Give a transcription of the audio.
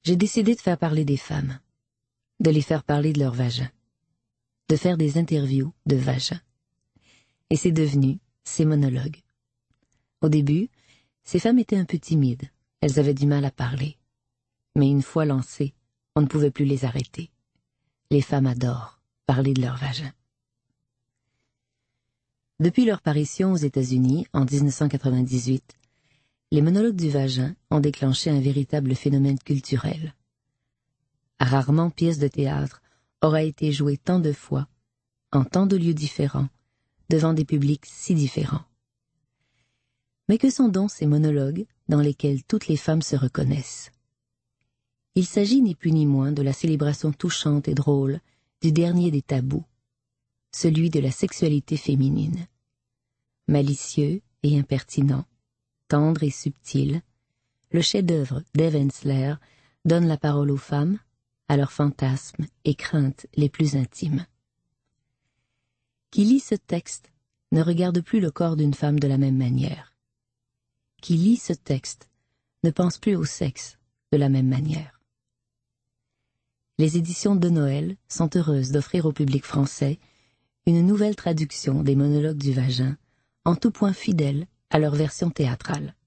j'ai décidé de faire parler des femmes, de les faire parler de leur vagin, de faire des interviews de vagin. Et c'est devenu ces monologues. Au début, ces femmes étaient un peu timides, elles avaient du mal à parler. Mais une fois lancées, on ne pouvait plus les arrêter. Les femmes adorent parler de leur vagin. Depuis leur parution aux États-Unis en 1998, les monologues du vagin ont déclenché un véritable phénomène culturel. Rarement pièce de théâtre aura été jouée tant de fois, en tant de lieux différents, devant des publics si différents. Mais que sont donc ces monologues dans lesquels toutes les femmes se reconnaissent? Il s'agit ni plus ni moins de la célébration touchante et drôle du dernier des tabous, celui de la sexualité féminine. Malicieux et impertinent, tendre et subtil, le chef-d'œuvre d'Eve Ensler donne la parole aux femmes, à leurs fantasmes et craintes les plus intimes. Qui lit ce texte ne regarde plus le corps d'une femme de la même manière. Qui lit ce texte ne pense plus au sexe de la même manière. Les éditions de Noël sont heureuses d'offrir au public français une nouvelle traduction des monologues du vagin, en tout point fidèle à leur version théâtrale.